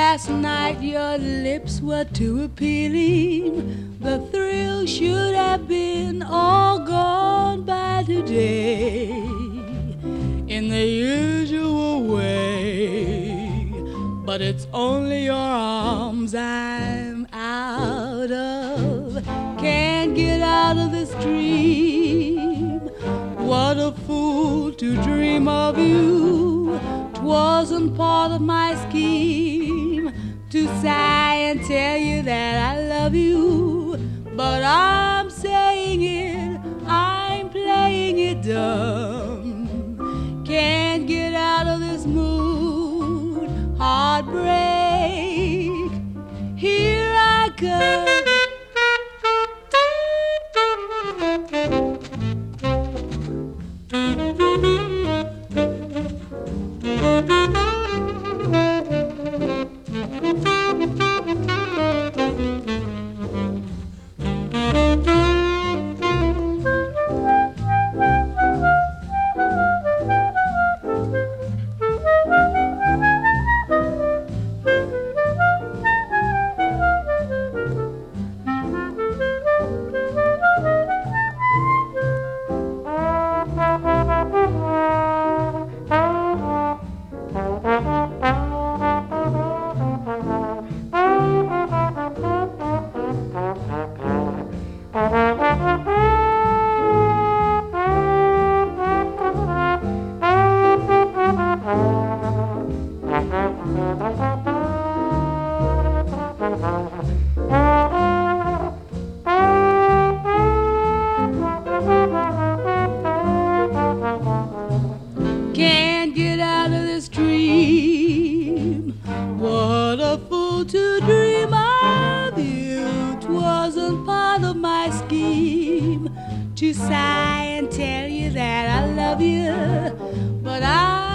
Last night your lips were too appealing. The thrill should have been all gone by today in the usual way. But it's only your arms I'm out of. Can't get out of this dream. What a fool to dream of you. 'Twasn't part of my scheme to sigh and tell you that I love you. But I'm saying it, I'm playing it dumb. Can't get out of this mood. Heartbreak, here I come. Can't get out of this dream. What a fool to dream of you. 'Twasn't part of my scheme to sigh and tell you that I love you. But I